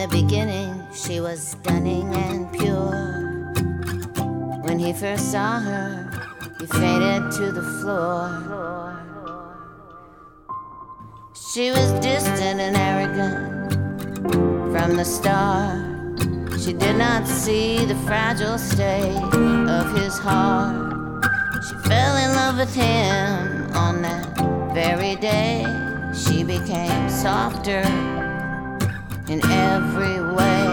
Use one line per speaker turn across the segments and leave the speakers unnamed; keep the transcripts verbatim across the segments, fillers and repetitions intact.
the beginning, she was stunning and pure. When he first saw her, he faded to the floor. She was distant and arrogant from the start. She did not see the fragile state of his heart. She fell in love with him on that very day. She became softer in every way.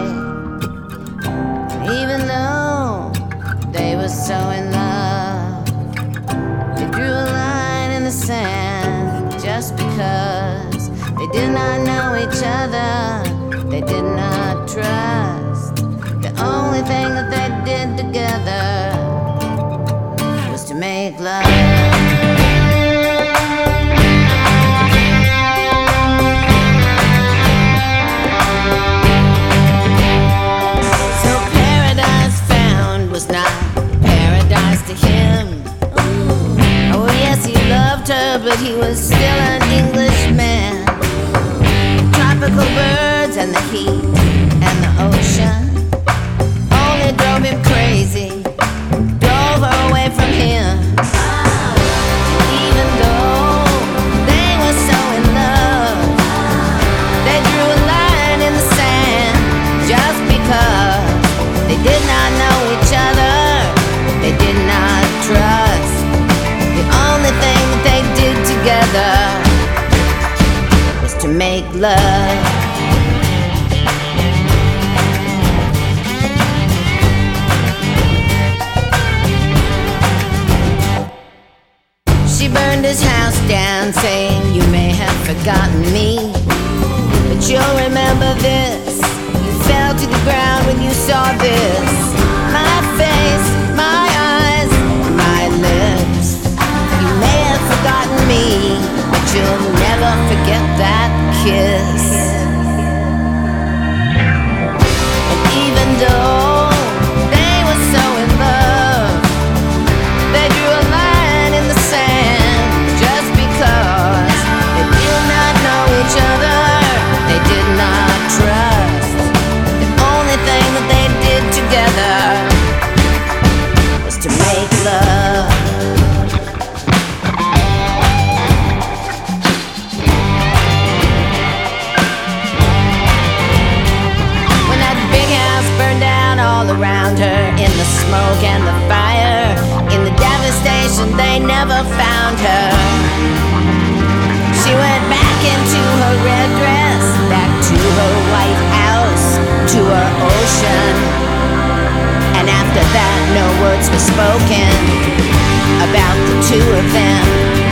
Even though they were so in love, they drew a line in the sand just because they did not know each other. They did not trust. The only thing that they did together was to make love. Was not paradise to him. Oh yes, he loved her, but he was still an Englishman. Tropical birds and the heat and the ocean only drove him crazy, drove her away from him. Even though they were so in love, they drew a line in the sand just because they did not know each other. They did not trust. The only thing that they did together was to make love. She burned his house down, saying, "You may have forgotten me, but you'll remember this. You fell to the ground when you saw this. My face, my eyes, my lips. You may have forgotten me, but you'll never forget that kiss." And even though they were so in love, they drew a line in the sand just because they did not know each other. They did not trust. The only thing that they did together was to make love. When that big house burned down all around her, in the smoke and the fire, in the devastation, they never found her. She went back into her red dress, back to her white house, to her ocean. And after that, no words were spoken about the two of them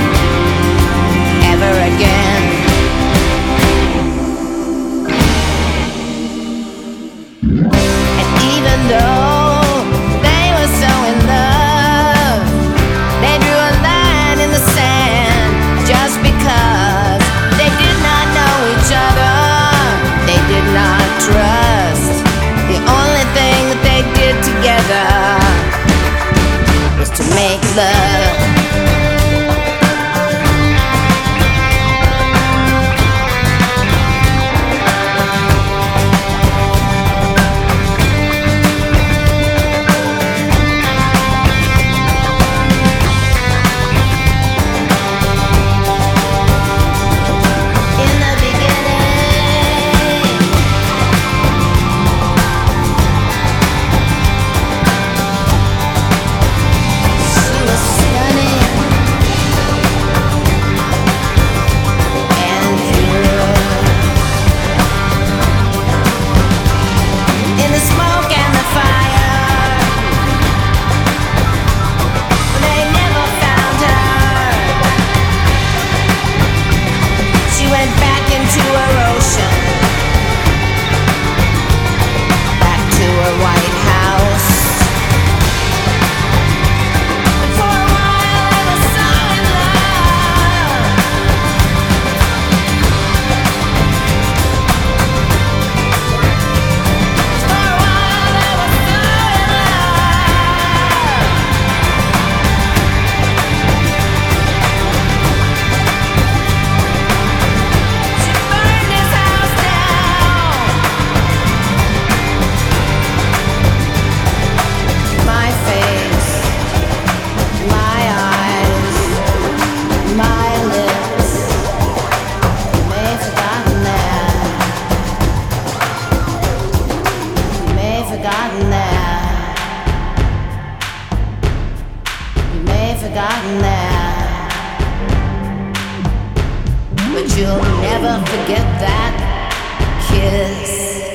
ever again. And even though they were so in love, they drew a line in the sand just because they did not know each other. They did not trust. The only thing that they did together was to make love. forgotten that. You may have forgotten that. But you'll never forget that kiss.